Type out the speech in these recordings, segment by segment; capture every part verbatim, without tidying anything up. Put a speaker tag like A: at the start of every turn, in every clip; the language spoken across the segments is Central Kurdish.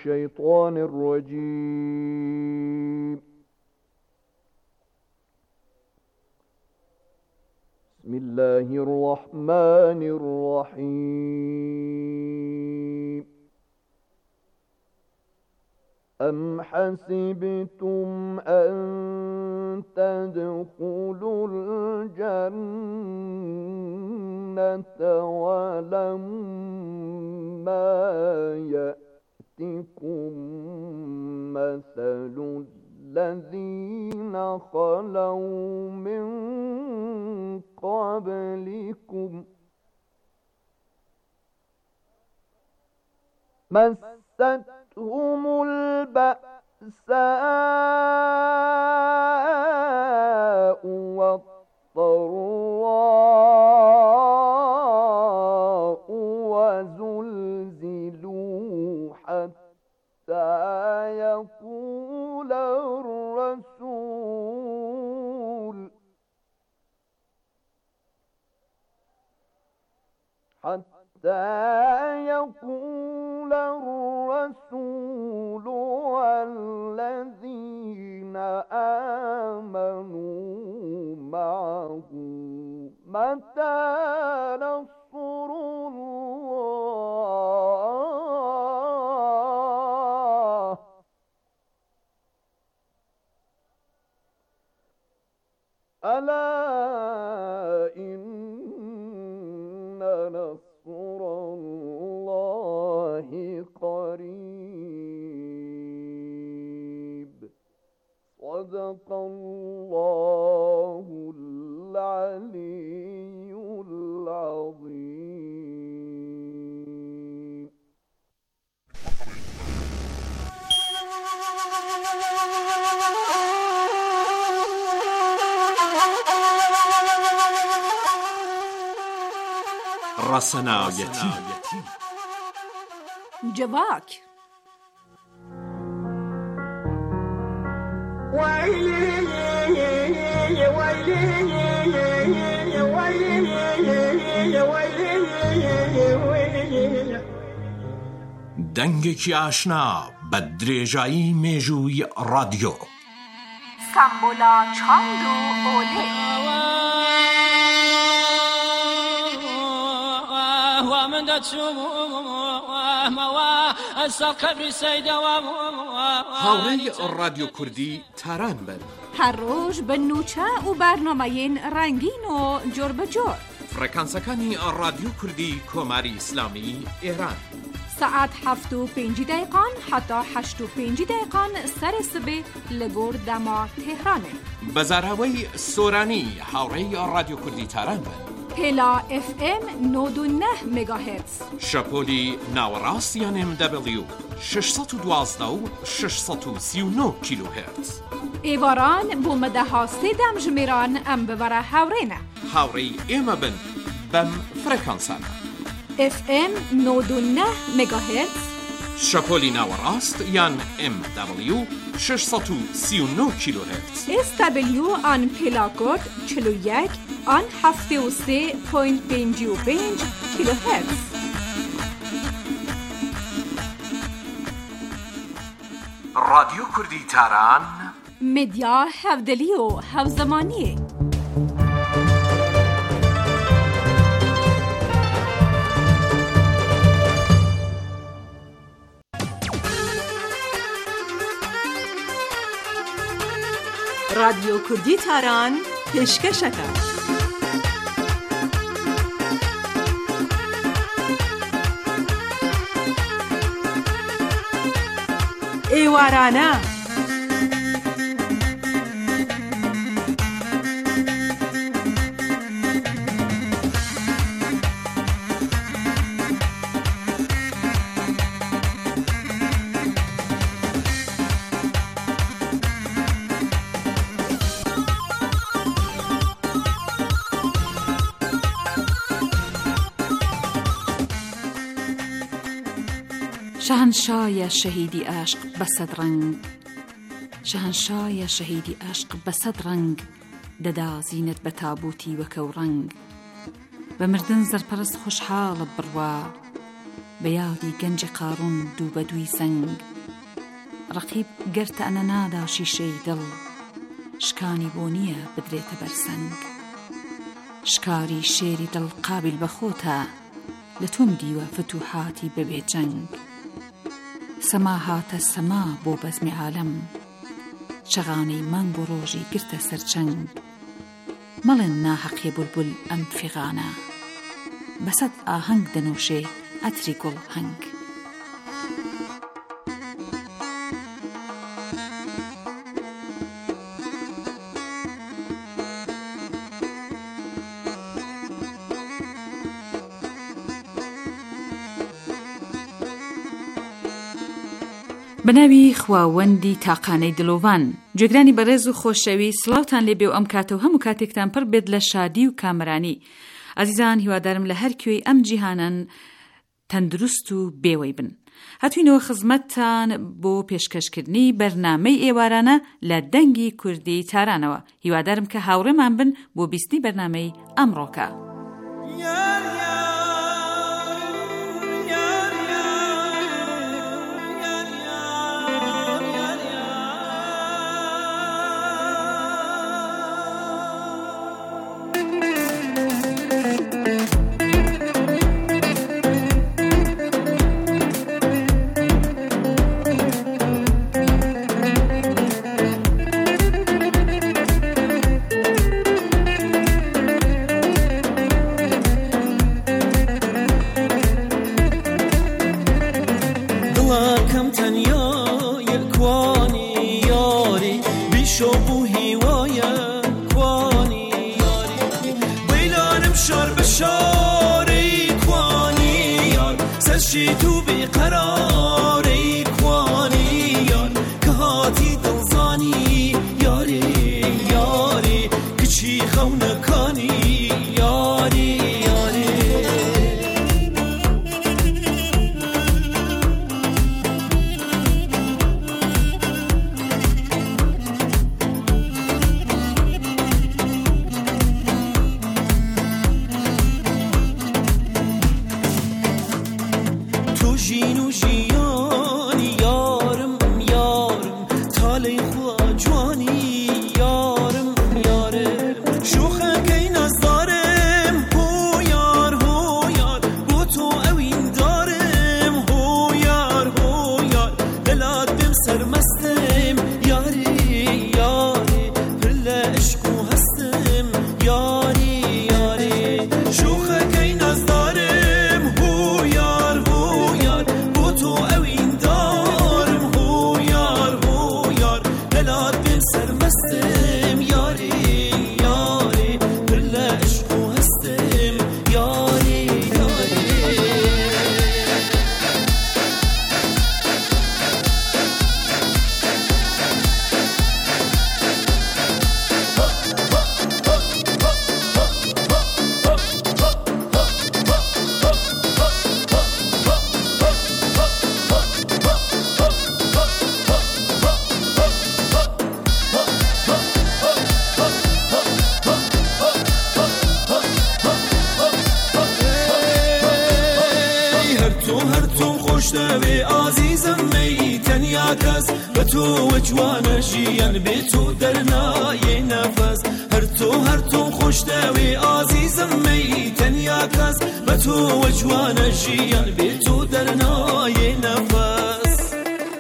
A: الشيطان الرجيم. بسم الله الرحمن الرحيم. أم حسبتم أن تدخلوا الجنة ولما يأتكم مثل الذين خلوا من قبلكم مستهم البأساء والضراء وزلزلوا حتى يقول الرسول حتى يقول الرسول والذين آمنوا معه متى نصر الله ألا إن نصر الله قريب. صدق الله العلي العظيم.
B: رسنایتی
C: جواک
B: دەنگێکی ئاشنا بە درێژایی مێژووی رادیۆ.
C: سامبولا چاند و ئۆلێ
B: هاوڕێی رادیۆ کوردی تاران بن.
C: هەر ڕۆژ بە نوچە و بەرنامەیەن ڕەنگین و جۆر بەجۆر.
B: فڕێکانسەکانی رادیۆ کوردی کۆماری ئیسلامی ئێران.
C: سعات هەفت و پێنج دقیقان حتا هەشت و پێنج دقیقان سەرێ سبێ لە گۆر دەما تێهرانێ.
B: بەزاراوەی سۆرانی هاوڕێی رادیۆ کوردی تاران بن.
C: پێلا اف ام نۆد و نە مگاهرتز.
B: شەپۆلی ناوەڕاست یان ام دبلیو شەشسەد و دوازدە و شەشسەد و سی و نۆ کیلۆهرتز.
C: ئێواران بۆ مەدەها سێدەم ژمێران ئەم ببەرە هاوڕێنە.
B: هاوڕێی ئێمە بن بەم فڕێکانسانە.
C: اف ام نۆد و نە مگاهرتز.
B: شەپۆلی ناوەڕاست یان ام دبلیو شەشسەد و سی و نۆ کیلۆهرتز.
C: اس دبلیو آن پێلاکۆد چل و یەک آن هەفتێ و سێ پۆینت پێنج و پێنج کیلۆهرتز.
B: رادیۆ کوردی تاران
C: مدیا هەودەلی و هەوزەمانیە.
D: رادیۆ کوردی تاران پێشکەشەکە. ئێوارانە
C: شەهەنشایە شەهیدی عاشق بەسەد ڕەنگ، شەهەنشایە شەهیدی عاشق بەسەد ڕەنگ، دەدا زینت بە تابوتی وەکە و ڕەنگ. بە مردن زەرپەرست خۆشحاڵە بڕوا، بە یادی گەنجی قاڕون دوو بە دووی سەنگ. ڕەقیب گەرتە ئەنە نادا شیشەی دڵ شکانی بۆ نییە بدرێتە بەرسەنگ شکاری شێری دڵ قابل بەخۆتە لە تۆم دیوە فتوحاتی بەبێ جەنگ سەما هاتە سەما بۆ بەزمی عالەم چغانەی مانگ و ڕۆژی گرتە سەرچەنگ مەڵێن ناحەقیە بولبول ئەم فیغانە بەسەد ئاهەنگ دەنووشێ ئەتری گوڵ هەنگ بەناوی خواوەندی تاقانەی دلۆڤان گوێگرانی بەڕێز و خۆشەوی سڵاوتان لێبێ و ئەم کاتە و هەموو کاتێکتان پڕ بێت لە شادی و کامرانی ئازیزان هیوادارم لە هەر کوێی ئەم جیهانن تەندروست و بێوەی بن هاتوینەوە خزمەتتان بۆ پێشکەشکردنی بەرنامەی ئێوارانە لە دەنگی کوردی تارانەوە هیوادارم کە هاوڕێمان بن بۆ بیستی بەرنامەی ئەمڕۆکە
E: تو بیقراری کوانی یار که هاتی دلزانی یاری یاری کچی خونکانی یاری یاری جینو جیانی یارم یارم تالی خوا جوانی یارم یارم شوخه که نزدارم هو یار هو یار بو تو اوین دارم هو یار هو یار دلادم سرمستم یاری یاری پل عشقو هستم یاری یاری شوخه که نزدارم هو یار سرمستم یاری یاری پل عشقو هستم یاری یاری خوشتوی عزیزم می تنیا کس به تو وجوان جیان به تو درنای نفس هر تو هر تو خوشتوی عزیزم می تنیا کس به تو وجوان جیان به تو درنای نفس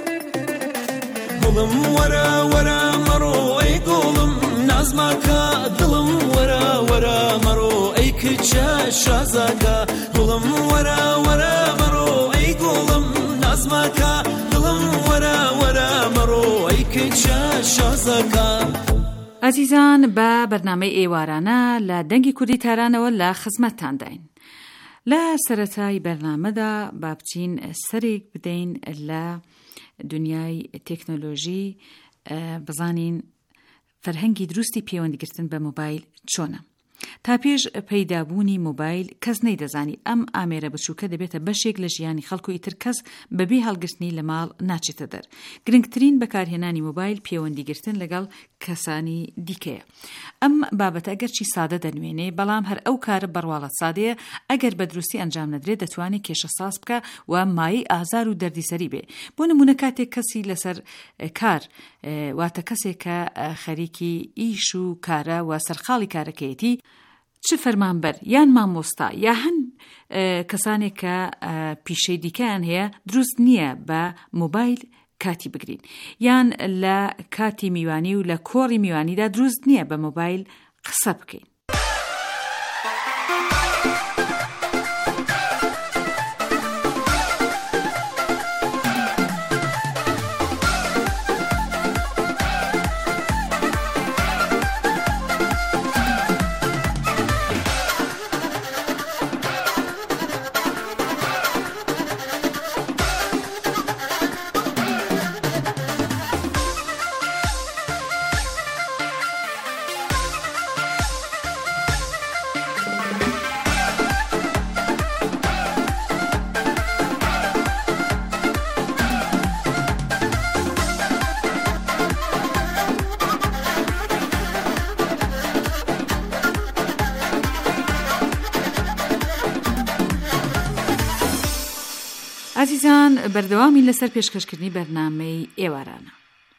E: قلم ورا ورا مرو ای قلم نازما کا دلم ورا ورا مرو ای کچا شازاکا قلم ورا ورا مرو ای قلم نازما کا دلم ورا ورا مرو ای کچا شازاکا
C: عزیزان بە بەرنامەی ئێوارانە لە دەنگی کوردی تارانەوە لە خزمەتتان داین. لە سەرەتای بەرنامەدا با بچین سەرێک بدەین لە دنیای تێکنۆلۆژی بزانین فەرهەنگی دروستی پەیوەندیگرتن بە مۆبایل چۆنە. تا پێش پەیدابوونی مۆبایل کەس نەیدەزانی ئەم ئامێرە بچووکە دەبێتە بەشێک لە ژیانی خەڵک و ئیتر کەس بەبێ هەڵگرتنی لە ماڵ ناچێتە دەر. گرنگترین بەکارهێنانی مۆبایل پەیوەندیگرتن لەگەڵ کەسانی دیکەیە. ئەم بابەتە ئەگەرچی سادە دەنوێنێ بەڵام هەر ئەو کارە بەڕواڵەت سادەیە ئەگەر بە دروستی ئەنجام نەدرێت دەتوانێت کێشە ساز بکە و مایەی ئازار و دەردیسەری بێ. بۆ نمونە کاتێک کەسی لەسەر کار واتە کەسێک کە خەریکی ئیش و کارە و سەرخاڵی کارەکەیەتی چ فەرمانبەر یان مامۆستا یا هەن کەسانێک کە پیشەی دیکەیان هەیە دروست نییە بە مۆبایل کاتی بگرین یان لە کاتی میوانی و لە کۆڕی میوانیدا دروست نییە بە مۆبایل قسە بکەین. عزیزان بەردەوامی لەسەر پێشکەشکردنی بەرنامەی ئێوارانە.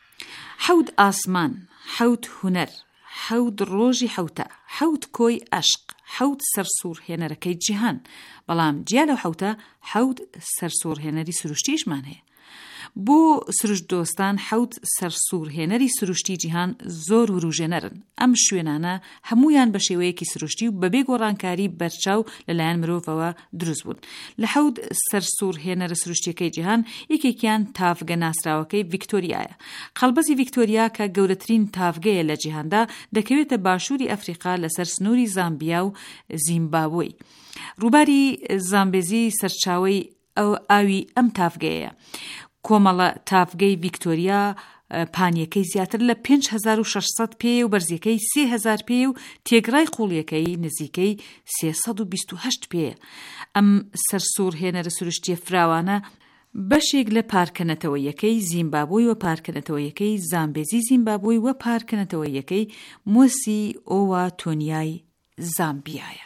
C: حەوت ئاسمان، حەوت هونەر، حەوت ڕۆژی حەوتە، حەوت کۆی عەشق، حەوت سەرسوڕهێنەرەکەی جیهان. بەڵام جیا لەو حەوتە حەوت سەرسوڕهێنەری سروشتیشمان هەیە. بۆ سروشت دۆستان حەوت سەرسوڕهێنەری سروشتی جیهان زۆر وروژێنەرن. ئەم شوێنانە هەمویان بە شێوەیەکی سروشتی و بەبێ گۆڕانکاری بەرچاو لەلایەن مرۆڤەوە دروست بوون. لە حەوت سەرسوڕهێنەرە سروشتیەکەی جیهان یەکێکیان تافگە ناسراوەکەی ڤیکتۆریایە. قەڵبەزی ڤیکتۆریا کە گەورەترین تافگەیە لە جیهاندا دەکەوێتە باشووری ئەفریقا لەسەر سنووری زامبیا و زیمبابوێ. ڕووباری زامبێزی سەرچاوەی ئەو ئاوی ئەم تافگەیە. کۆمەڵە تافگەی ڤیکتۆریا پانیەکەی زیاتر لە پێنج هەزار و شەش سەد پێ و بەرزیەکەی سێ هەزار پێ و تێگڕای قوڵیەکەی نزیکەی سێ سەد و بیست و هەشت پێ. ئەم سەرسوڕهێنەرە سروشتیە فراوانە بەشێک لە پارکەنەتەوەیەکەی زیمبابوی و پارکەنەتەوەیەکەی زامبێزی زیمبابوی و پارکەنەتەوەیەکەی مۆسی ئۆوا تۆنیای زامبیایە.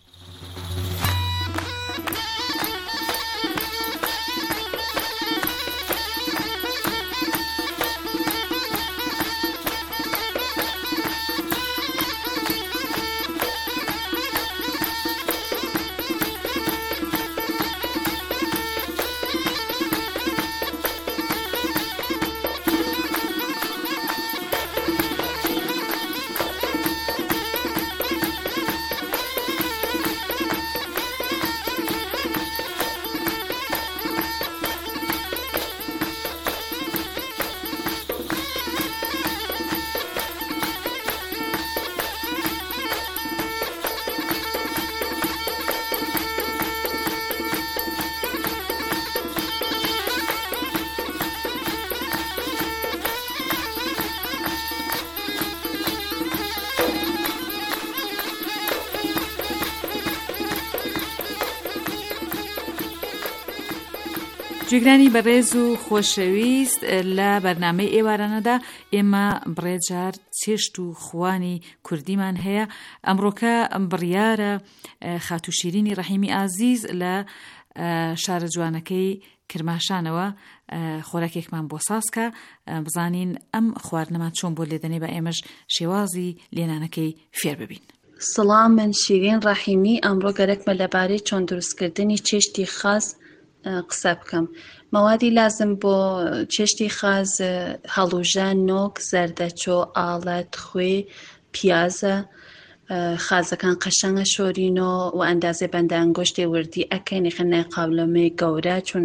C: جێگرانی بەڕێز و خۆشەویست لە بەرنامەی ئێوارانەدا ئێمە بڕێجار چێشت و خوانی کوردیمان هەیە. ئەمڕۆکە بڕیارە خاتوشیرینی ڕەحیمی ئازیز لە شارە جوانەکەی کرماشانەوە خۆراکێکمان بۆ سازکە بزانین ئەم خواردنەمان چۆن بۆ لێدەنێ بە ئێمەش شێوازی لێنانەکەی فێر ببین.
F: سڵام، من شیرین ڕەحیمی. ئەمڕۆ گەرەکمە لەبارەی چۆن دروستکردنی چێشتی خاز قسە بکەم. مەوادی لازم بۆ چێشتی خاز هەڵوژە، نۆک، زەردەچۆ، ئاڵەت، خوێ، پیازە. خازەکان قەشەنگە شۆرینۆ و ئەندازێ بەندە ئەنگۆشتێ وردی ئەکەین خەنای قاولەمەی گەورە چون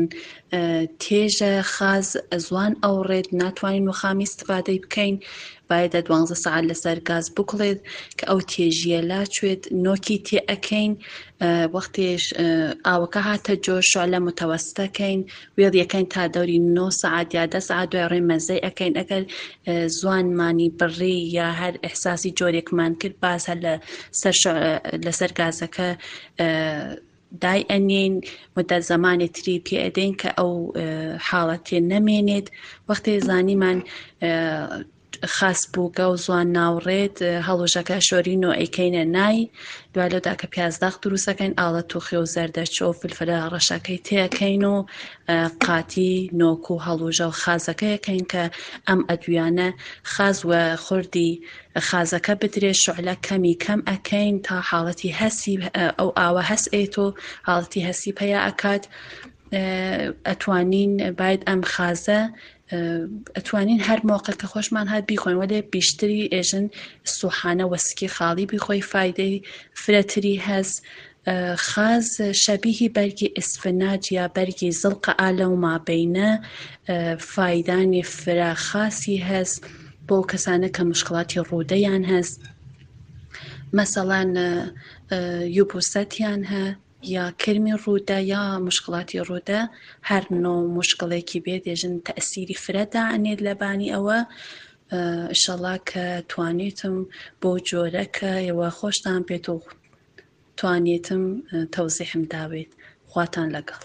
F: تێژە خاز ئەزوان ئەو ڕێت ناتوانین وەخامی استفادەی بکەین باەدە دوانزە سەعات لەسەر گاز بکڵێت کە ئەو تێژیە لاچێت نۆکی تێ ئەەکەین وەختێش ئاوەکە هاتە جۆش شعلە متەوەستەکەین وێڵیەکەین تا دەوری نۆ سەعات یا دە سەعات دوای ڕێ مەزەی ئەەکەین ئەگەر زوانمانی بڕی یا هەر ئەحساسی جۆرێکمان کرد باز هەر لەسەر گازەکە دای ئەنین مدە زەمانێتری پێ ئەدەین کە ئەو حاڵەتێ نەمێنێت وەختێ زانیمان خاس بووگە و زوان ناوڕێت هەڵۆژەکە شۆرین و ئەیکەینە نای دوای لەودا کە پیازداغ دروستەکەین ئاڵە توخی و زەردەچۆ و فلفلە ڕەشەکەی تێەکەین و قاتی نۆک و هەڵوژە و خازەکەیەکەین کە ئەم ئەدویانە خاز و خوردی خازەکە بدرێت شعلە کەمی کەم ئەکەین تا حاڵەتی هەسی ئەو ئاوە هەس ئێت و حاڵەتی هەسی پەیا ئەکات ئەتوانین باید ئەم خازە ئەتوانین هەر مۆقع کە خۆشمان هات بیخۆین وەدێ بیشتری ئێژن سوحانە وەسکی خاڵی بیخۆی فایدەی فرەتری هەست خاز شەبیهی بەرگی ئسفناج یا بەرگی زڵقە ئالە و مابینە فایدانی فرە خاصی هەست بۆ کەسانە کە مشکڵاتی ڕوودەیان هەست مەسەڵەن یوبوسەتیان هە یا کرمی ڕوودە یا مشکڵاتی ڕوودە هەر نۆ مشکڵێکی بێت دێژن تەئسیری فرەدا ئەنێت لە بانی ئەوە ئینشەڵا کە توانێتم بۆ جۆرەکە ئێوە خۆشتان پێت و توانێتم تەوزیحم داوێت خواتان لەگەڵ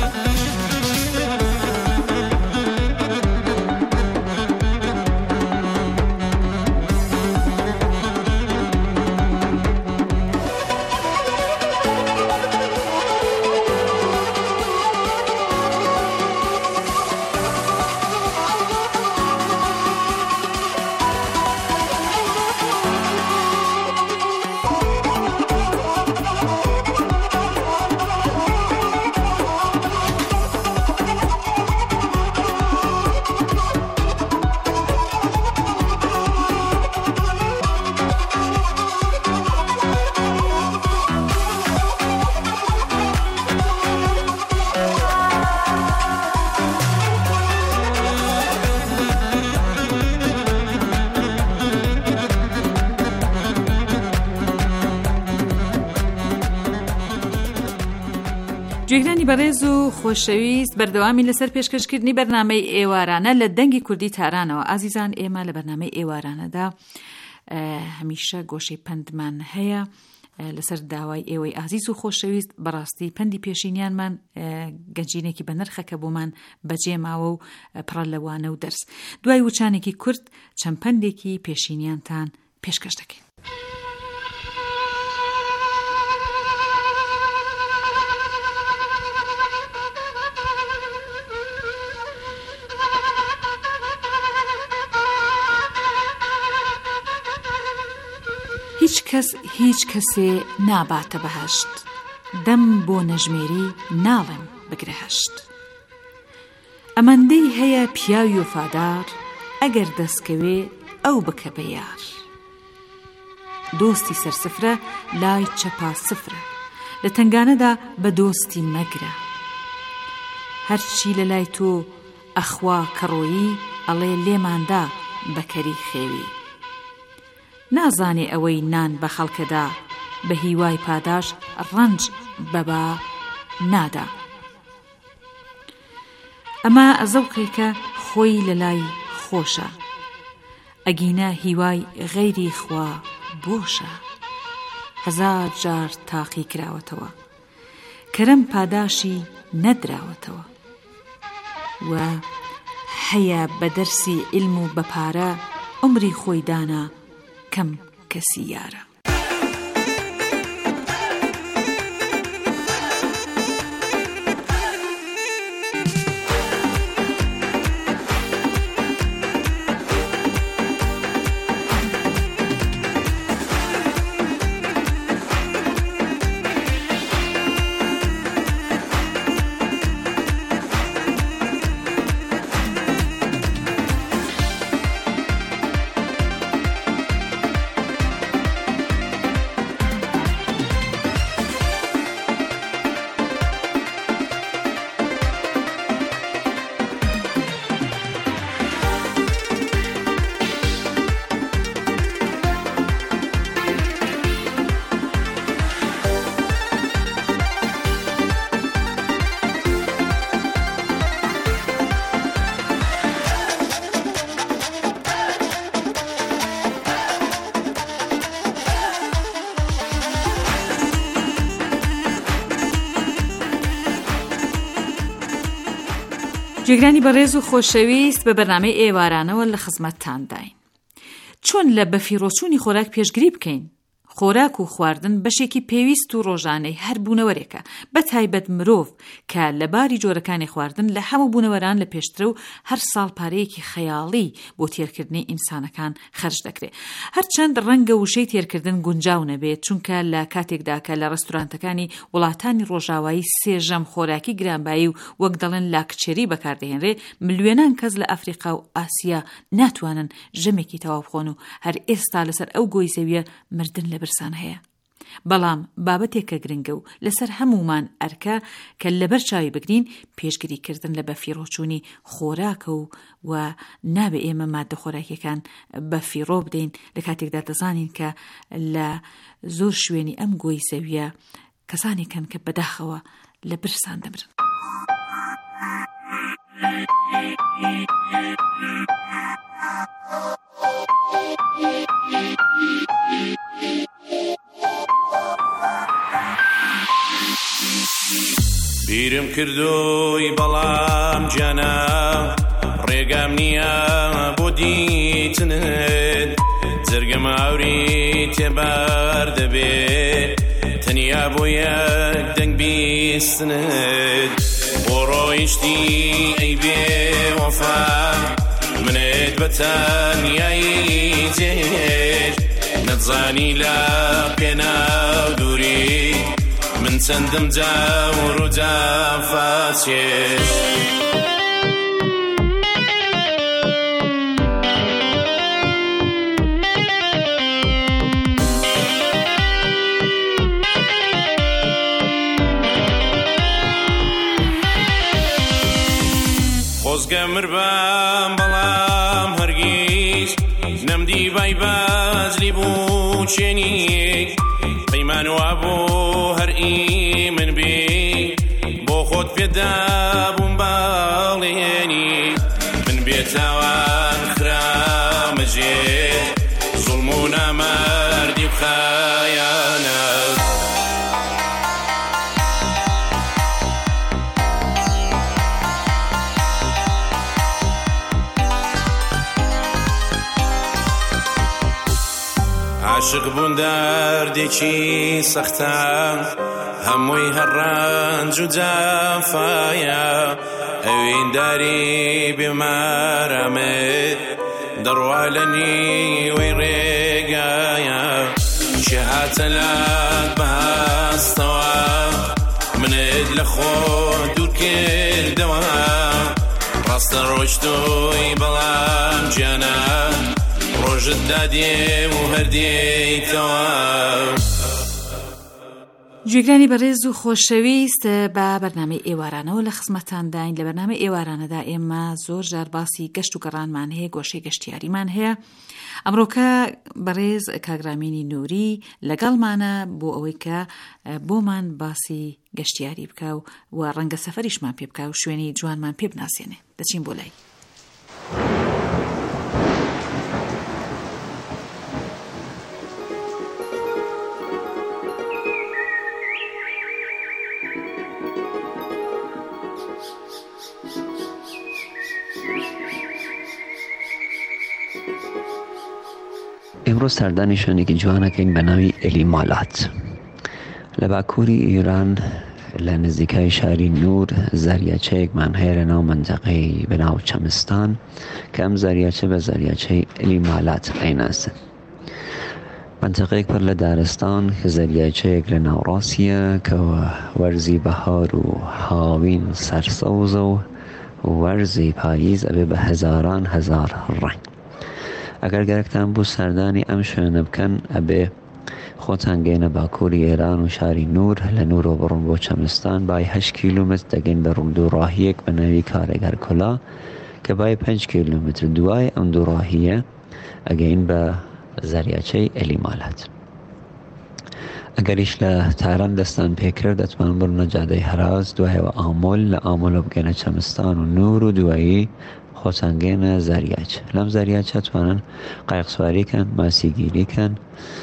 C: گوێگرانی بەڕێز و خۆشەویست بەردەوامی لەسەر پێشکەشکردنی بەرنامەی ئێوارانە لە دەنگی کوردی تارانەوە ئازیزان ئێمە لە بەرنامەی ئێوارانەدا هەمیشە گۆشەی پندمان هەیە لەسەر داوای ئێوەی ئازیز و خۆشەویست بەڕاستی پندی پێشینیانمان گەنجینێکی بە نرخەکە بۆمان بەجێماوە و پڕە لەوانە و دەرس دوای وچانێکی کورد چەند پندێکی پێشینیانتان پێشکەش دەکەین. هیچ کەس هیچ کەسێ ناباتە بەهەشت دەم بۆ نەژمێری ناڵێم بگرە هەشت ئەمەندەی هەیە پیاوی وفادار ئەگەر دەستکەوێ ئەو بکە بە یار دۆستی سەرسفرە لای چەپا سفرە لە تنگانەدا بە دۆستی مەگرە هەرچی لە لای تۆ ئەخوا کەڕۆیی ئەڵێ لێماندا بەکەری خێوی نازانێ ئەوەی نان بە خەڵکەدا بە هیوای پاداش ڕەنج بەبا نادا ئەمە زەوقێکە خۆی لە لای خۆشە ئەگینە هیوای غەیری خوا بۆشە هەزار جار تاقی کراوەتەوە کەرەم پاداشی نەدراوەتەوە و هەیە بە دەرسی علم و بەپارە عمری خۆی دانا کەم کەسی یارە. گوێگرانی بەڕێز و خۆشەویست بە بەرنامەی ئێوارانەوە لە خزمەتتان داین. چۆن لە بەفیڕۆچوونی خۆراک پێشگیری بکەین؟ خۆراک و خواردن بەشێکی پێویست و ڕۆژانەی هەر بوونەوەرێکە، بە تایبەت مرۆڤ کە لە باری جۆرەکانی خواردن لە هەموو بوونەوەران لە پێشترە و هەر ساڵ پارەیەکی خەیاڵی بۆ تێرکردنی ئینسانەکان خەرج دەکرێت. هەرچەند ڕەنگە وشەی تێرکردن گونجاو نەبێت، چونکە لە کاتێکدا کە لە ڕێستورانتەکانی وڵاتانی ڕۆژاوایی سێژەم خۆراکی گرانبایی و وەک دەڵێن لاکچێری بەکاردەهێنرێ، ملیۆنان کەس لە ئەفریقا و ئاسیا ناتوانن ژەمێکی تەواو بخۆن و هەر ئێستا لەسەر ئەو گۆی زەویە مردن لە برسان هەیە. بەڵام بابەتێکە گرنگە و لەسەر هەمومان ئەرکە کە لەبەر چاوی بگرین پێشگیریکردن لە بەفیڕۆچوونی خۆراکە و و نابێ ئێمە مادە خۆراکیەکان بەفیڕۆ بدەین لە کاتێکدا دەزانین کە لە زۆر شوێنی ئەم گۆی زەویە کەسانێکن کە بەداخەوە لە برسان دەمرن.
E: بیرم کردوی بەڵام جانا ڕێگام نییە بۆ دیتنت، جەرگەم ئاوری تێبار دەبێت تەنیا بۆ یەک دەنگ بیستنت، بۆ ڕۆیشتی ئەی بێ وەفا منت بە تەنیایی جێش، نەتزانی لە پێناو دووری من چەندم جاور و جافاچێش. خۆزگە مربام بەڵام هەرگیز نەمدی بای بازلی بوو چێنی، پەیمان وا بۆ هەر ئی من بی بۆ خۆت پێدا بووم باڵێنی، من بێتاوان خرامەژێ زوڵم و نامەردی و خایانەت. عاشق بوون دەردێکی سەختە هەمووی هەڕەنج و جافایە، ئەوێنداری بێمارەمێت دەڕوا لە نیوەی ڕێگایە، چێ هاتە لات بەهاستەوە منت لە خۆ دوور کردەوە، ڕاستە ڕۆیشتووی بەڵام گیانە ڕۆژت دادێ و هەردێیتەوە.
C: گوێگرانی بەڕێز و خۆشەویست بە بەرنامەی ئێوارانەوە لە خزمەتتان داین. لە بەرنامەی ئێوارانەدا ئێمە زۆر جار باسی گەشت و گەڕانمان هەیە، گۆشەی گەشتیاریمان هەیە. ئەمڕۆکە بەڕێز کاگرامینی نووری لەگەڵمانە بۆ ئەوەی کە بۆمان باسی گەشتیاری بکە و ڕەنگە سەفەریشمان پێ بکە و شوێنی جوانمان پێ بناسێنێ. دەچین بۆ لای.
G: ئێمڕۆ سەردانی شوێنێکی جوانەکەین بە ناوی ئەلیمالات لە باکووری ئیران لە نزیکای شاری نور. زەریاچەیەکمان هەیە لە ناو مەنتەقەی بەناو چەمستان کە ئەم زەریاچە بە زەریاچەی ئەلیمالات ئەیناسن. مەنتەقەیەک پڕ لە دارستان کە زەریاچەیەک لە ناوڕاستیە کە وەرزی بەهار و هاوین سەرسەوزە و وەرزی پاییز ئەبێ بە هەزاران هەزار ڕەنگ. ئەگەر گەرەکتان بوو سەردانی ئەم شوێنە بکەن ئەبێ خۆتان گەینە باکووری ئێران و شاری نور، لە نورۆ بڕۆن بۆ چەمستان بای هەشت کیلومتر دەگەین بە ڕوودووڕاهیەک بە ناوی کارەگەر کۆلا کە بای پێنج کیلومتر دوای ئەم دووڕاهیە ئەگەین بە زەریاچەی ئەلیمالات. ئەگەریش لە تاران دەستان پێکرد دەتوان بڕنە جادەی هەراز، دوایەوە ئامۆل، لە ئامۆلە بگەنە چەمستان و نور و دوایی خۆتان گەینە زەریاچ. لەم زەریاچە توانن قایقسواریکەن، ماسیگیریکەن،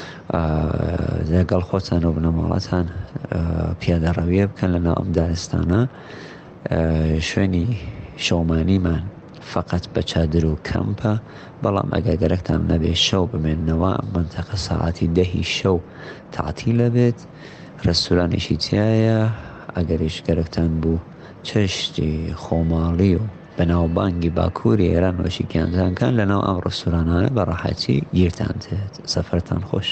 G: لەگەڵ خۆتان و بنەماڵەتان پیادەڕەویە بکەن لەناو ئەم دارستانە. شوێنی شەومانیمان فقط بە چادر و کەمپە، بەڵام ئەگەر گەرەکتان نەبێت شەو بمێننەوە منتەقە ساعتی دەهی شەو تەعتیلە بێت. ڕێستورانێکی تایە ئەگەریش گەرەکتان بوو چەشتی خۆماڵی و بەناوبانگی باکووری ئێران وەشیکیانتانکان لەناو ئەم ڕێستورانانە بە ڕاحەتی گیرتان دێت. سەفەرتان خۆش.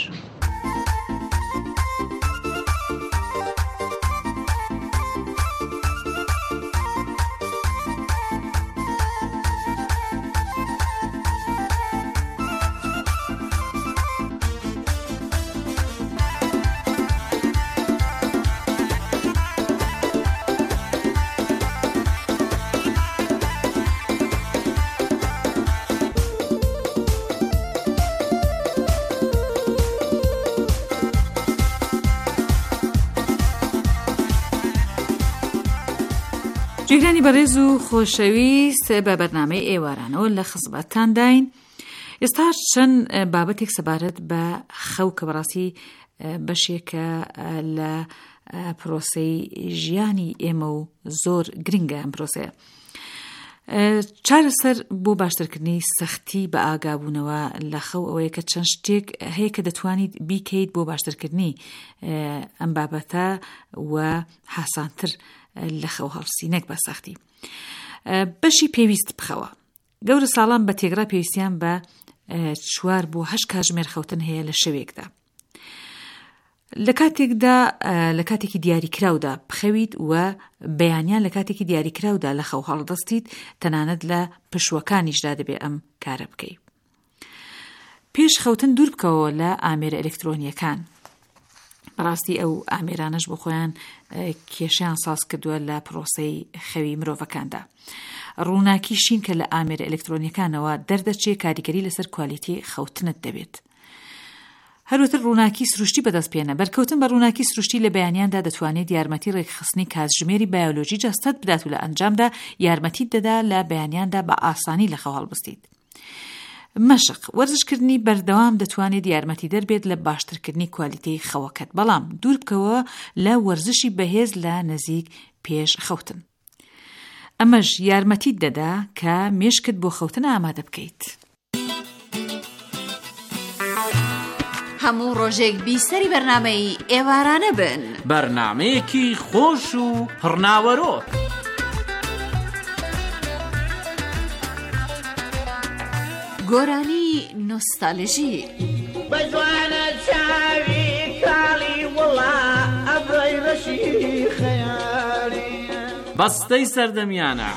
C: جێگرانی بەڕێز و خۆشەویست بە بەرنامەی ئێوارانەوە لە خزمەتتان داین. ئێستا چەند بابەتێک سەبارەت بە خەو کە بەڕاستی بەشێکە لە پرۆسەی ژیانی ئێمە و زۆر گرنگە ئەم پرۆسەیە. چارەسەر بۆ باشترکردنی سەختی بە ئاگابوونەوە لە خەو ئەوەیە کە چەند شتێک هەیە کە دەتوانیت بیکەیت بۆ باشترکردنی ئەم بابەتە و حاسانتر لە خەو هەڵسینەک بە سەختی. بەشی پێویست بخەوە. گەورە ساڵان بە تێگرا پێویستیان بە چوار بۆ هەشت کاتژمێر خەوتن هەیە لە شەوێکدا. لە کاتێکدا لە کاتێکی دیاریکراودا بخەویت و بەیانیان لە کاتێکی دیاریکراودا لە خەو هەڵدەستیت، تەنانەت لە پشوەکانیشدا دەبێ ئەم کارە بکەیت. پێش خەوتن دوور بکەوە لە ئامێرە ئەلکترۆنیەکان. بەڕاستی ئەو ئامێرانەش بۆ خۆیان کێشیان ساز کردووە لە پرۆسەی خەوی مرۆڤەکاندا. ڕووناکی شین کە لە ئامێرە ئەلکترۆنیەکانەوە دەردەچێ کاریگەری لەسەر کوالیتی خەوتنت دەبێت. هەروەتر ڕووناکی سروشتی بەدەستپێنە. بەرکەوتن بە ڕووناکی سروشتی لە بەیانیاندا دەتوانێت یارمەتی ڕێکخستنی کاتژمێری بایۆلۆژی جەستەت بدات و لە ئەنجامدا یارمەتیت دەدا لە بەیانیاندا بە ئاسانی لە خەو هەڵبستیت. مەشق وەرزشکردنی بەردەوام دەتوانێت یارمەتی دەربێت لە باشترکردنی کوالیتەی خەوەکەت، بەڵام دوور بکەوە لە وەرزشی بەهێز لە نزیک پێش خەوتن. ئەمەش یارمەتیت دەدا کە مێشکت بۆ خەوتن ئامادە بکەیت.
H: هەموو ڕۆژێک بیسەری بەرنامەی ئێوارانە بن،
B: بەرنامەیەکی خۆش و پڕناوەرۆ.
H: گۆرانی نۆستالژی
E: بەجوانە چاوی کاڵی وڵا ئەبڕی ڕەشی خەیاڵی
B: بەستەی سەردەمیانە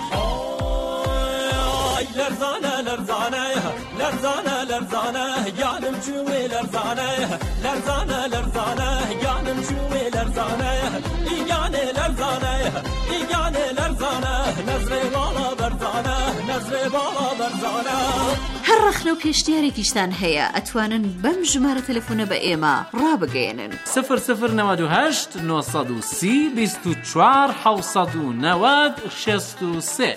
E: لەرزانە لەرزانە لەرزانە لەرزانە گیانم چوێ لەرزانە لەرزانە لەرزانە گیانم چوێ لەرزانە ئیگانێ لەرزانە ئیگانێ لەرزانە نەزرێ باڵا بەرزانە نەزرێ باڵا بەرزانە.
H: هەر ڕەخنە و پێشنیارێکیشتان هەیە ئەتوانن بەم ژمارە تەلەفۆنە بە ئێمە ڕابگەێنن.
B: سفر سفر نەوەد و هەشت نۆ سەد و سی بیست و چوار حەوت سەد و نەوەد شەست و سێ.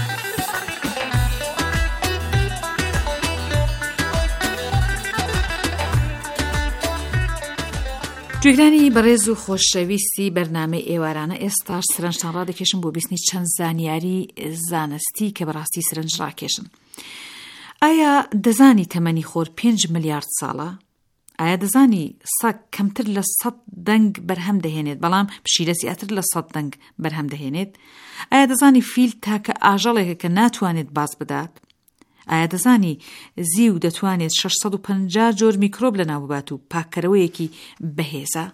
C: گوێگرانی بەڕێز و خۆشەویستی بەرنامەی ئێوارانە، ئێستاش سەرنجتان ڕادەکێشم بۆ بیستنی چەند زانیاری زانستی کە بەڕاستی سەرنج ڕاکێشن. ئایا دەزانی تەمەنی خۆر پێنج ملیارد ساڵە؟ ئایا دەزانی سەگ کەمتر لە سەد دەنگ بەرهەم دەهێنێت بەڵام پشیلە زیاتر لە سەد دەنگ بەرهەم دەهێنێت؟ ئایا دەزانی فیل تاکە ئاژەڵێکە کە ناتوانێت باز بدات؟ ئایا دەزانی زیو دەتوانێت شەش سەد و پەنجا جۆر میکرۆب لەناو ببات و پاککەرەوەیەکی بەهێزە؟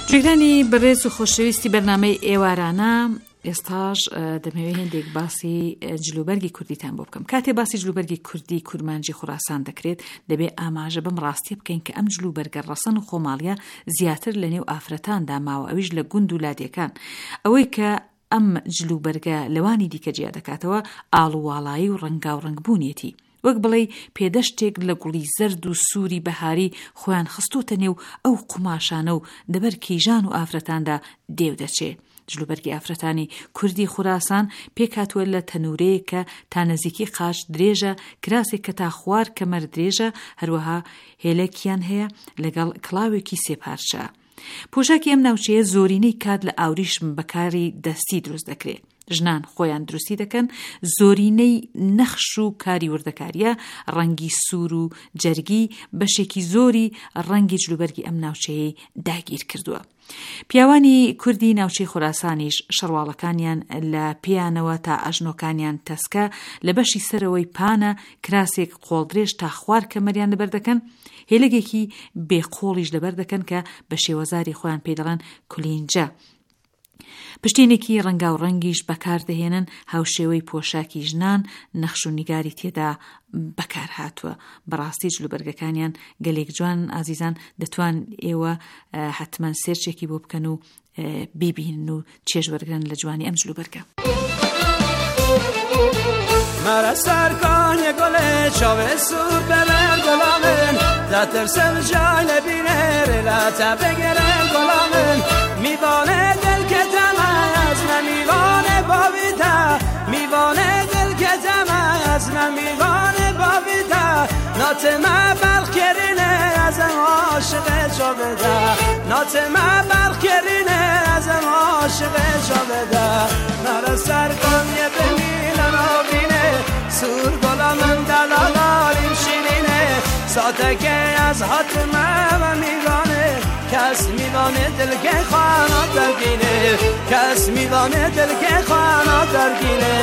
C: گوێگرانی بەڕێز و خۆشەویستی بەرنامەی ئێوارانە، ئێستاش دەمەوێت هێندێک باسی جلوبەرگی کوردیتان بۆ بکەم. کاتێ باسی جلوبەرگی کوردی کورمانجی خوراسان دەکرێت دەبێت ئاماژە بەم ڕاستی بکەین کە ئەم جلوبەرگە ڕەسەن و خۆماڵیە زیاتر لە نێو ئافرەتاندا ماوە، ئەویش لە گوند و لادیەکان. ئەوەی کە ئەم جلوبەرگە لەوانی دیکە جیا دەکاتەوە ئاڵوواڵایی و ڕەنگا و ڕەنگبوونیەتی، وەک بڵێ پێدەشتێک لە گوڵی زەرد و سووری بەهاری خۆیان خستوتە نێو ئەو قوماشانە و دەبەر کیژان و ئافرەتاندا دێو دەچێ. جلوبەرگی ئافرەتانی کوردی خوراسان پێکاتوە لە تەنورەیە کە تا نزیکی قاش درێژە، کراسێک کە تا خوار کەمەر درێژە، هەروەها هێلەکیان هەیە لەگەڵ کڵاوێکی سێپارچە. پۆشاکی ئەم ناوچەیە زۆرینەی کات لە ئاوریشم بەکاری دەستی دروست دەکرێت. ژنان خۆیان دروستی دەکەن، زۆرینەی نەخش و کاری وردەکاریە، ڕەنگی سوور و جەرگی بەشێکی زۆری ڕەنگی جلوبەرگی ئەم ناوچەیە داگیر کردووە. پیاوانی کوردی ناوچەی خوراسانیش شەڕواڵەکانیان لە پیانەوە تا ئەژنۆکانیان تەسکە لە بەشی سەرەوەی پانە، کراسێک قۆڵدرێژ تا خوار کەمەریان لەبەر دەکەن، هێلەگێکی بێقۆڵیش لەبەر دەکەن کە بە شێوەزاری خۆیان پێ دەڵێن کولینجە. پشتینێکی ڕەنگا و ڕەنگیش بەکاردەهێنن، هاوشێوەی پۆشاکی ژنان نەخش و نیگاری تێدا بەکار هاتووە. بەڕاستی جلوبەرگەکانیان گەلێک جوان. ئازیزان، دەتوان ئێوە حتمەن سێرچێکی بۆ بکەن و بیبین و چێژ وەرگرن لە جوانی ئەم جلوبەرگە.
E: مرا سرکانی گله چاوه سور ببر گلامن دترسم جای لبینه رلاتا بگره گلامن میوانه دل که تماز نمیوانه باویده میوانه دل که تماز نمیوانه باویده ناتما بلخ کرینه از عاشق جاوده ناتما بلخ کرینه از عاشق جاوده مرا سرکانی بمیلن آبینه سور گلامن دلالاریم شیرینه ساته که از حتمه و میوانه کس میوانه دل که خوانا درگینه کس میوانه دل که خوانا درگینه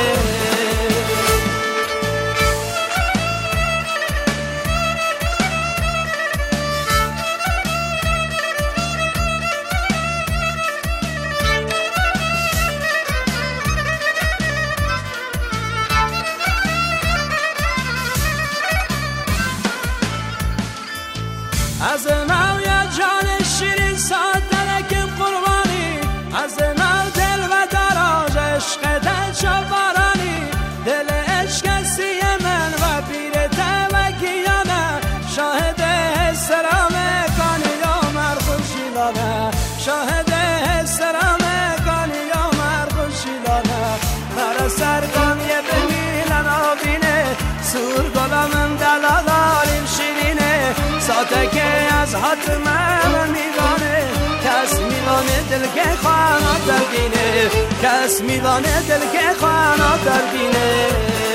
E: از ناو یا جان شیرین سادلکم قربانی از ناو دل و دراج عشق دل چوبارانی دل عشق سی من و پیرت و گیانه شاهد سلام کانی یا مرخوشیلانه شاهد سلام کانی یا مرخوشیلانه مرا سرگانی بمیلن آبینه سور گلامم دلالاریم شیرینه ساته که از حتمه من میوانه کس میوانه دل که خوانا درگینه کس میوانه دل که خوانا درگینه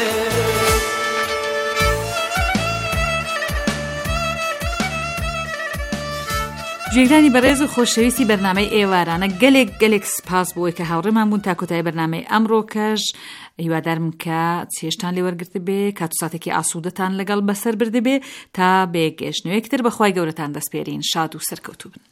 C: گوێگرانی بەڕێز و خۆشەویستی بەرنامەی ئێوارانە، گەلێک گەلێک سپاس بۆی کە هاوڕێمان بوون تا کۆتایی بەرنامەی ئەمڕۆکەش. هیوادارم کە چێشتان لێ وەرگرت بێ، کات و ساتێکی ئاسوودەتان لەگەڵ بەسەر برد بێ تا بێگەشتنەوەیەکتر بەخوای گەورەتان دەسپێرین. شاد و سەرکەوتوو بن.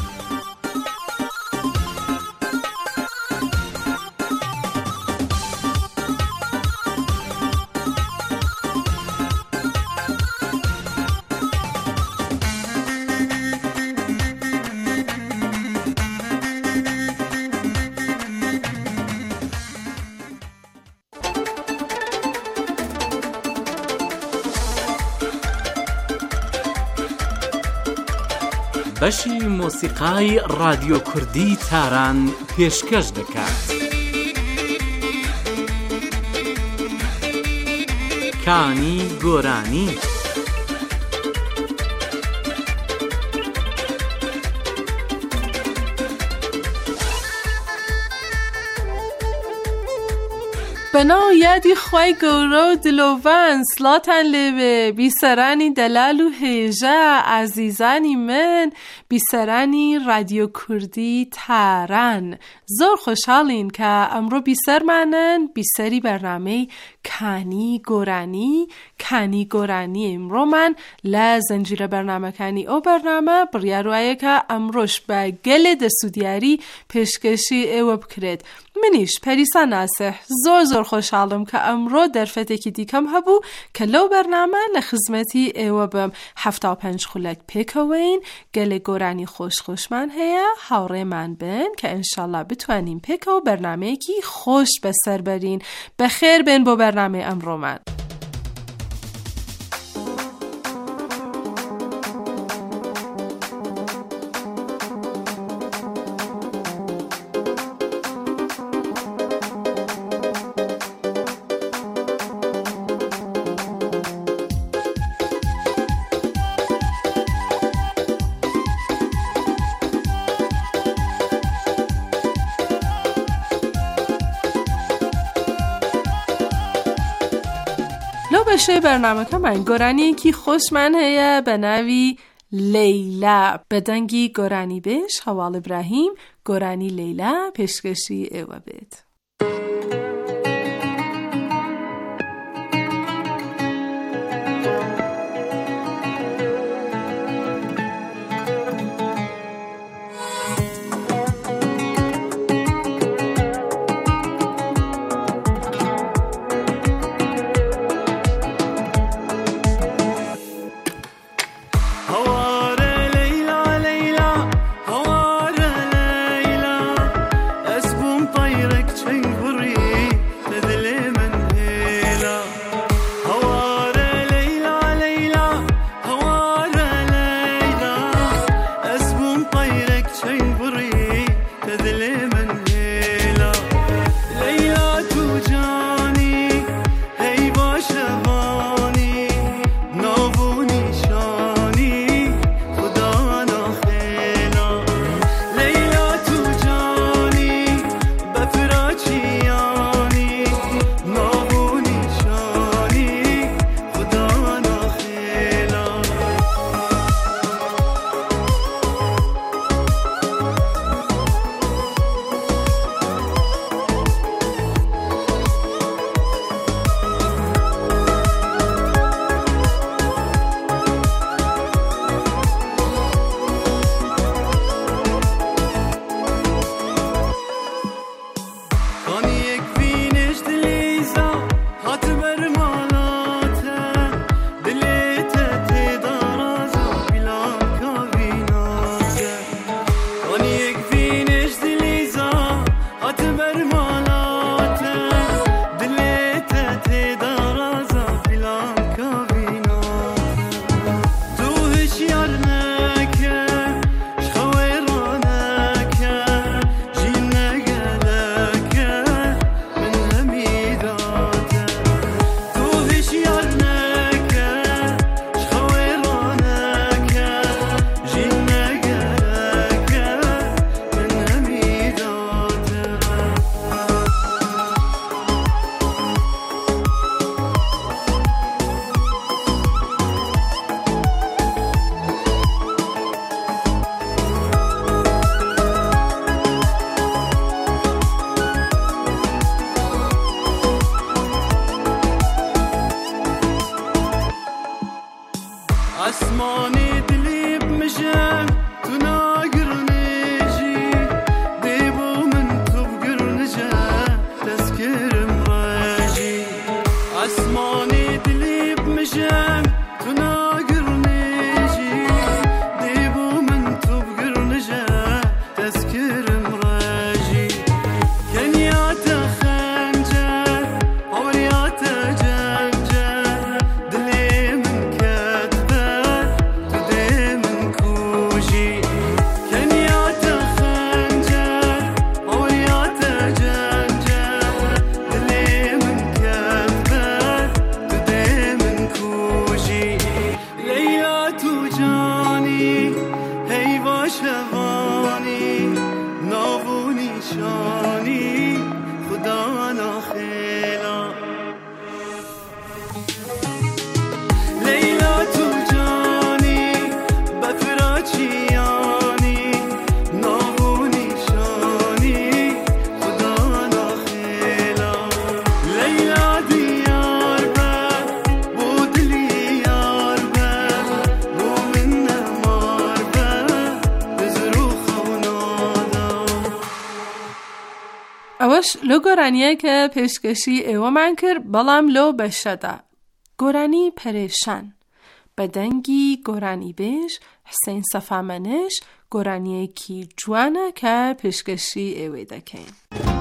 B: بەشی مۆسیقای رادیۆ کوردی تاران پێشکەش دەکات. کانی گۆرانی
I: بەناو یادی خوای گەورە و دلۆڤان سڵاتان لێبێ بیسەرانی دەلال و هێژە ئازیزانی من بیسەرانی رادیۆ کوردی تاران زۆر خۆشحاڵین کە ئەمڕۆ بیسەرمانن بیسەری بەرنامەی کانی گۆرانی کانی گۆرانی ئمڕۆ من لە زەنجیرە بەرنامەکانی ئەو بەرنامە بڕیار وایەکە ئەمڕۆش بە گەلێ دەسوودیاری پێشکەشی ئێوە بکرێت. منیش پەریسا ناسح زۆر زۆر خۆشحاڵم کە ئەمڕۆ دەرفەتێکی دیکەم هەبوو کە لەو بەرنامە لە خزمەتی ئێوە بم. هەفتا و پەنج خولەک پێکەوەین، گەلێ گۆرانی خۆش خۆشمان هەیە، هاوڕێمان بن کە ئینشاءالله بتوانین پێکەوە بەرنامەیەکی خۆش بەسەر بەرین. بەخێر بێن بۆ بەرنامەی ئەمڕۆمان. بەشەی بەرنامەکەمان گۆرانیەکی خۆشمان هەیە بە ناوی لەیلا بە دەنگی گۆرانی بێش هەواڵ ئیبراهیم. گۆرانی لەیلا پێشکەشی ئێوە بێت.
J: Cool.
I: باش لو گۆرانیە کە پێشکەشی ئێوەمان کرد بەڵام لەو بەشەدا. گۆرانی پەرێشان بە دەنگی گۆرانی بێژ حسین سەفامەنش گۆرانیەکی جوانە کە پێشکەشی ئێوەی دەکەین.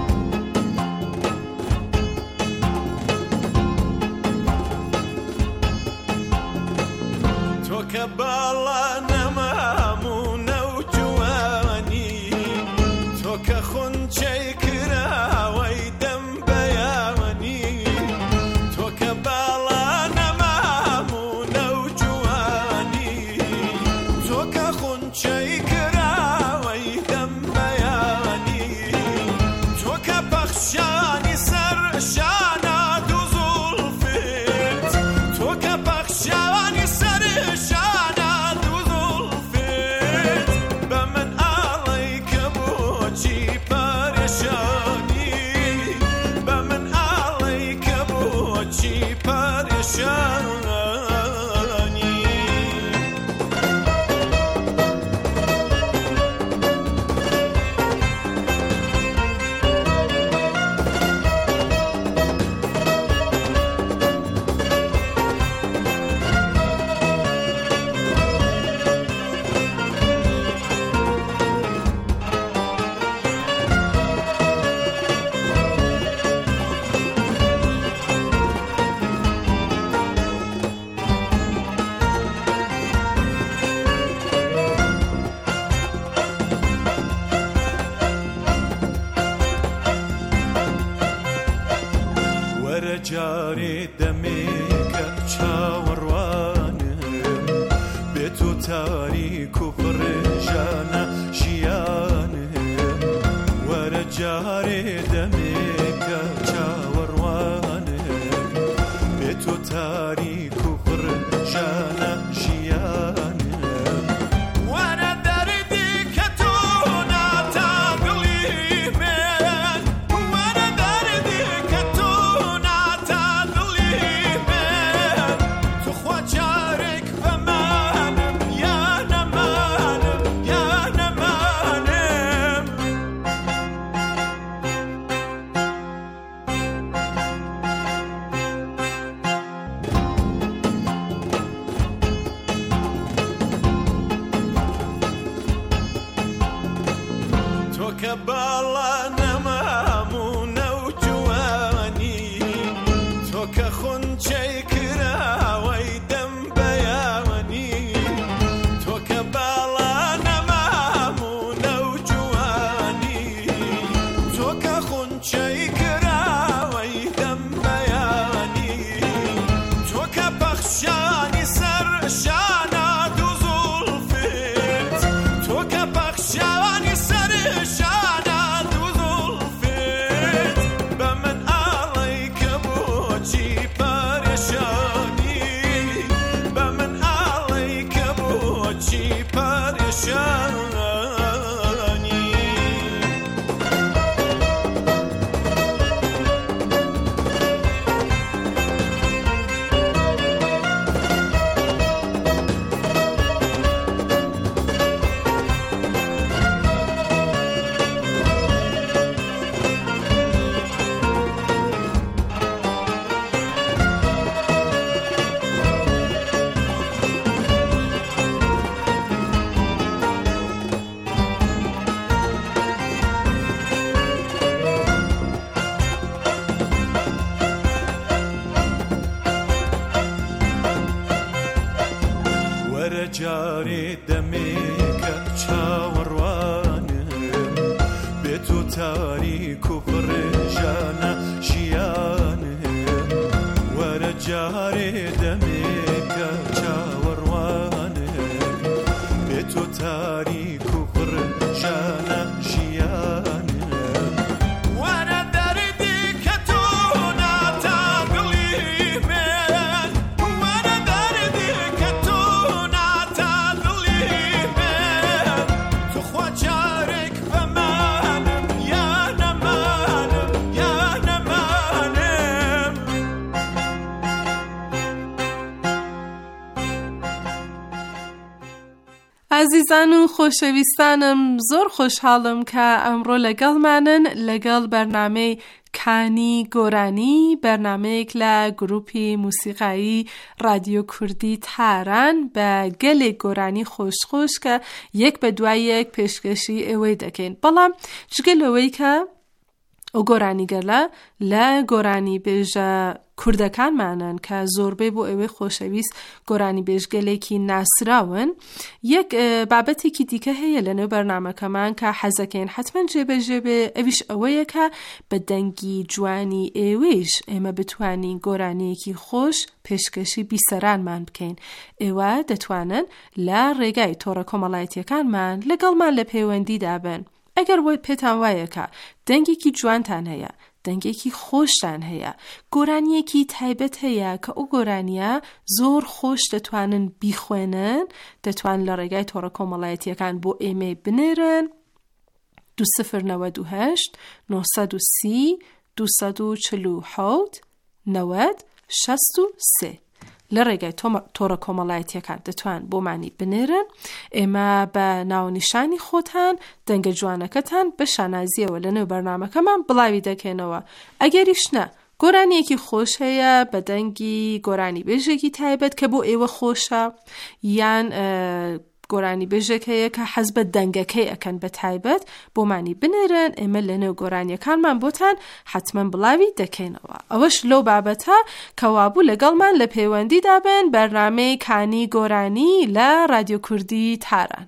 E: تۆ کە باڵا نەمامونە و جوانی، تۆ کە خونچەی کراوەی دەم بەیانی، تۆ کە باڵا نەمامونە و جوانی، تۆ کە خونچەی کراوەی دەم بەیانی، تۆ کە پەخشانی سەر شانە دوو زوڵفت، تۆ کە پەخشانی سەر شانە دوو زوڵفت، بە من ئاڵی کە بۆچی پەرێشانی، بە من ئاڵی کە بۆچی پەرێشانی. وەرە جارێ دەمێکە چاوەڕوانم، بێت و تاریک و پڕێژانە ژیانم، وەرە جارێ دەمێکە چاوەڕوانم، بێت و تاریک و پڕێژانە ژیانم. وەرە دەردی کە تۆ ناتا دڵی من، وەرە دەردی کە تۆ ناتا دڵی من، توخوا جارێک بەمانم یا نەمانم یا نەمانم. تۆ کە باڵا نەمامونە و جوانی، تۆ کە خونچەی کراوەی دەم بەیانی، تۆ کە باڵا نەمامونە و جوانی، تۆ کە خونچەی کراوەی دەم بەیانی، تۆ کە پەخشانی سەر شانە دوو زوڵفت، تۆ کە پەخشانی سەر شانە دوو زوڵفت، بە من ئاڵی کە بۆچی پەرێشانی، بە من ئاڵی کە بۆچی پەرێشانی. وەرە جارێ دەمێکە چاوەڕوانم، بێت و تاریک و پڕێژانە ژیانم، وەرە جارێ دەمێکە چاوەڕوانم، بێت و تاریک و پڕێژانە ژیانم. وەرە دەردی کە تۆ ناتا دڵی من، وەرە دەردی کە تۆ ناتا دڵی من، توخوا جارێک بەمانم یا نەمانم یا نەمانم.
I: عزیزان و خۆشەویستانم زۆر خۆشحاڵم کە ئەمڕۆ لەگەڵمانن لەگەڵ بەرنامەی کانی گۆرانی، بەرنامەیەک لە گروپی موسیقایی رادیۆ کوردی تاران بە گەلێک گۆرانی خۆشخۆش کە یەک بە دوای یەک پێشکەشی ئێوەی دەکەین. بەڵام جگەلەوەی کە ئەو گۆرانیگەلە لە گۆرانی بێژە کوردەکانمانن کە زۆربەی بۆ ئێوەی خۆشەویست گۆرانی بێژگەلێکی ناسراون، یەک بابەتێکی دیکە هەیە لەنێو بەرنامەکەمان کە حەزەکەین حتمەن جێبەجێ بێ، ئەویش ئەوەیە کە بە دەنگی جوانی ئێوەیش ئێمە بتوانین گۆرانیەکی خۆش پێشکەشی بیسەرانمان بکەین. ئێوە دەتوانن لە ڕێگای تۆڕە کۆمەڵایەتیەکانمان لەگەڵمان لە پەیوەندیدا بن. ئەگەر وای پێتان وایەکە دەنگێکی جوانتان هەیە، دەنگێکی خۆشتان هەیە، گۆرانیەکی تایبەت هەیە کە ئەو گۆرانیە زۆر خۆش دەتوانن بیخوێنن، دەتوان لە ڕێگای تۆڕە کۆمەڵایەتیەکان بۆ ئێمە بنێرن دو سفر نەوەد و هەشت نۆ سەد و سی دو سەد و چل و حەوت نەوەد شەست و سێ لە ڕێگای تۆڕە کۆمەڵایەتیەکان دەتوان بۆمانی بنێرن. ئێمە بە ناونیشانی خۆتان دەنگە جوانەکەتان بە شانازیەوە لەنێو بەرنامەکەمان بڵاوی دەکەینەوە. ئەگەریش نە گۆرانیەکی خۆش هەیە بە دەنگی گۆرانی بێژێکی تایبەت کە بۆ ئێوە خۆشە، یان گۆرانی بێژێک هەیە کە حەز بە دەنگەکەی ئەکەن بە تایبەت بۆمانی بنێرن، ئێمە لەنێو گۆرانیەکانمان بۆتان حتمەن بڵاوی دەکەینەوە. ئەوەش لەو بابەتە کەوابوو لەگەڵمان لە پەیوەندیدا بن بەرنامەی کانی گۆرانی لە رادیۆ کوردی تاران.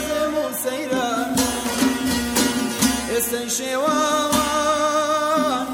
E: شێوان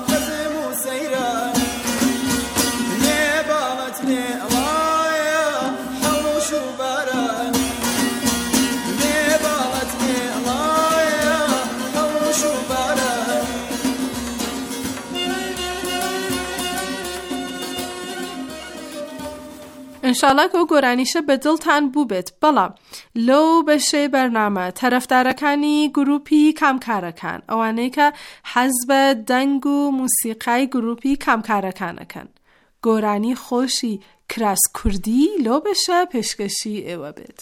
I: انشالله که گۆرانیشە بە دڵتان بوو بێت. بەڵام لەو بەشەی بەرنامە تەرەفدارەکانی گروپی کامکارەکان ئەوانەی کە حەز بە دەنگ و موسیقای گروپی کامکارەکانەکەن گۆرانی خۆشی کراس کوردی لەو بەشە پێشکەشی ئێوە بێت.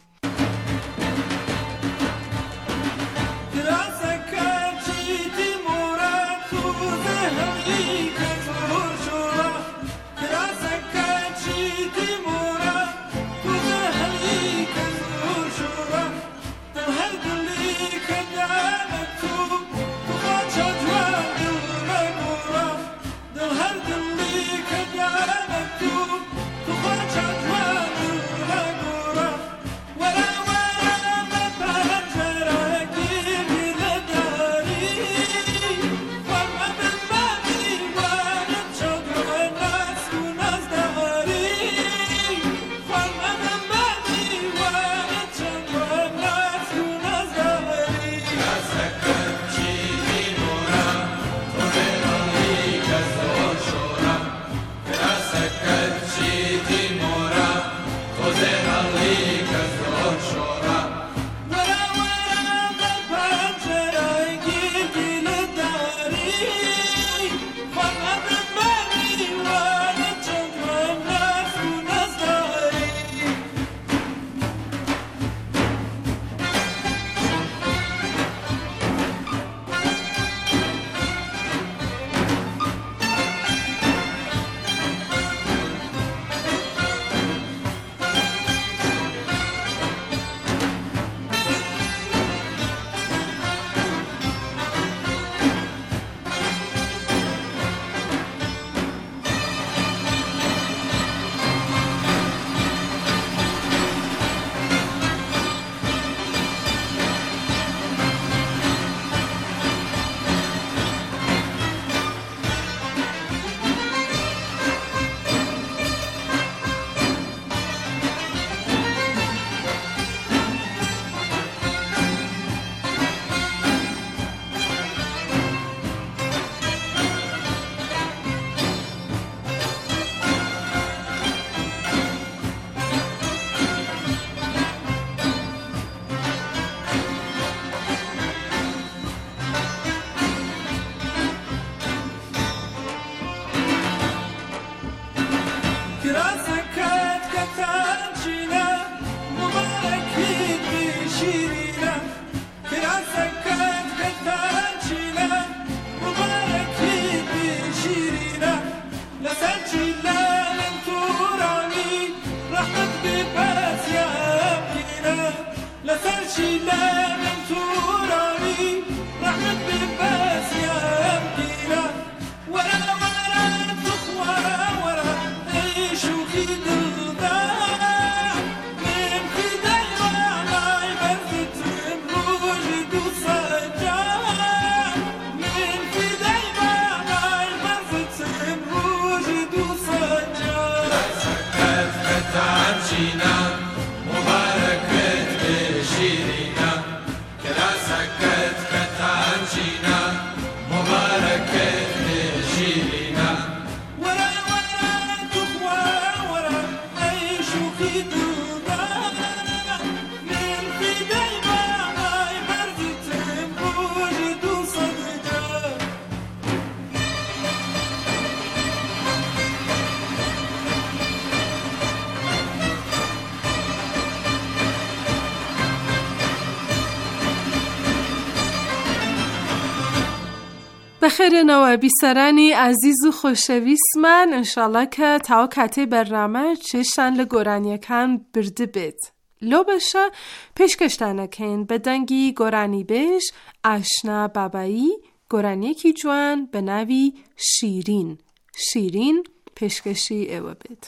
I: بەخێرێنەوە بیسەرانی ئازیز و خۆشەویستمان، ئینشاڵڵا کە تاوە کاتەی بەرنامە چێشتان لە گۆرانیەکان برد بێت. لۆ بەشە پێشکەشتانەکەین بە دەنگی گۆرانی بێژ ئاشنا بابایی، گۆرانیەکی جوان بە ناوی شیرین. شیرین پێشکەشی ئێوە بێت.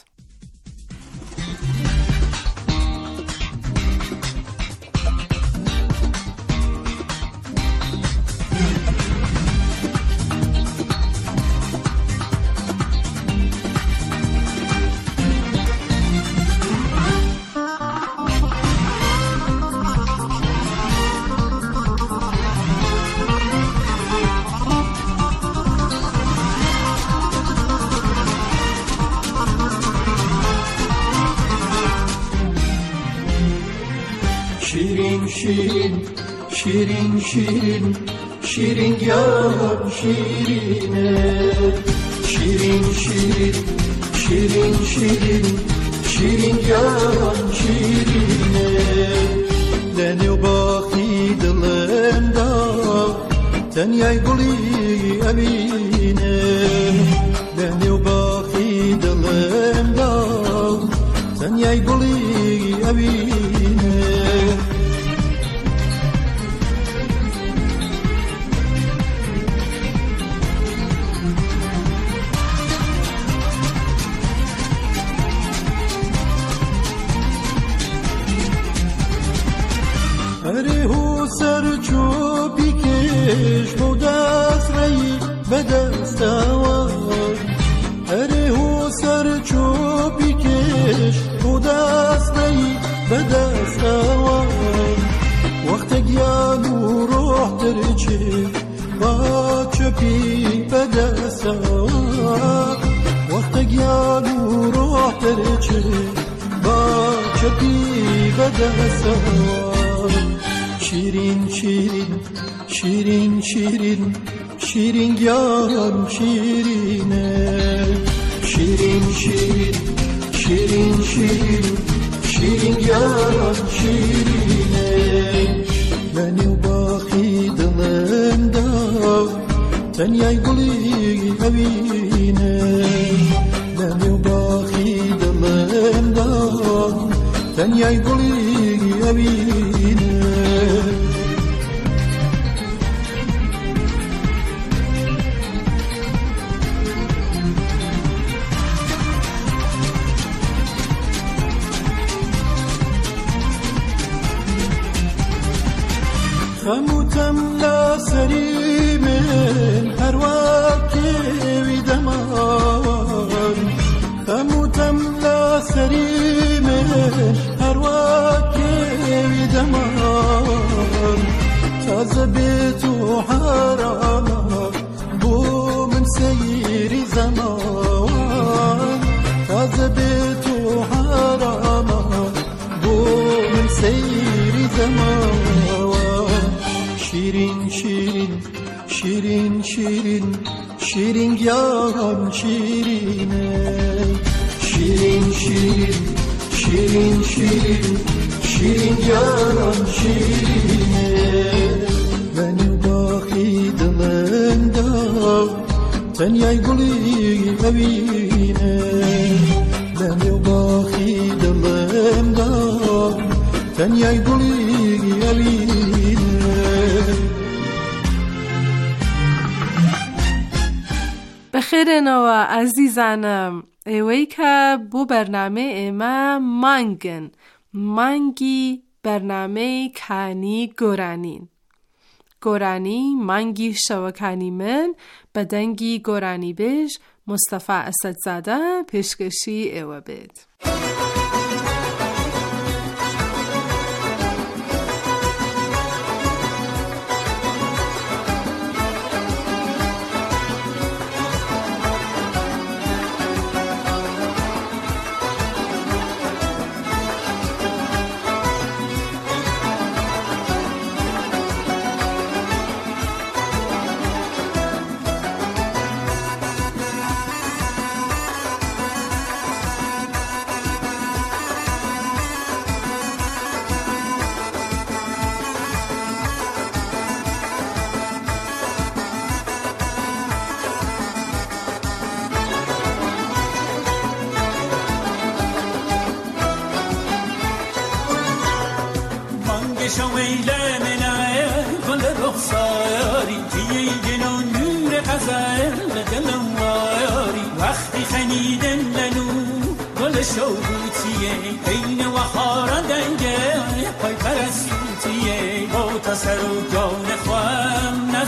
E: شیرین شیرین شیرین یارم شیرینه شیرین شیرین شیرین شیرین شیرین یارم شیرینه لنو باقی دلم دا تنیای گلی امینه لنو باقی دلم دا تنیای گلی امینه اره هو سر چوبی کش بو دست رئی به دست آوار اره هو سر چوبی کش بو دست رئی به دست آوار وقت گیانو روح درچه با چوبی به دست آوار وقت گیانو روح درچه با چوبی به دست آوار شیرین شیرین شیرین شیرین شیرین یارم شیرینه شیرین شیرین شیرین شیرین شیرین یارم شیرینه منو باقی دلم دا تنیای گلی امینه منو باقی دلم دا تنیای گلی امینه خموتم لا سری من هر وقت وی دمان خموتم لا سری من هر وقت وی دمان تازه به تو حرام بو من سیری زمان تازه به تو حرام بو من سیری زمان شیرین شیرین شیرین شیرین شیرین یارم شیرینه شیرین شیرین شیرین شیرین شیرین یارم شیرینه منو باقی دلم دا تنیای گلی امینه منو باقی دلم دا تنیای گلی امینه
I: بخێرێنەوە ئازیزانم ئێوەی کە بۆ بەرنامە ئێمە مانگن مانگی بەرنامەی کانی گۆرانین گۆرانی مانگی شەوەکانی من بە دەنگی گۆرانی بێژ مستەفا ئەسەدزادە پێشکەشی ئێوە بێت.
E: شویله منای گل رخساری توی جنون نور غزل دلم واری وقتی خنیدن لنو گل شوبوتیه این و خارا دنگه پای پرسوتیه با تسر و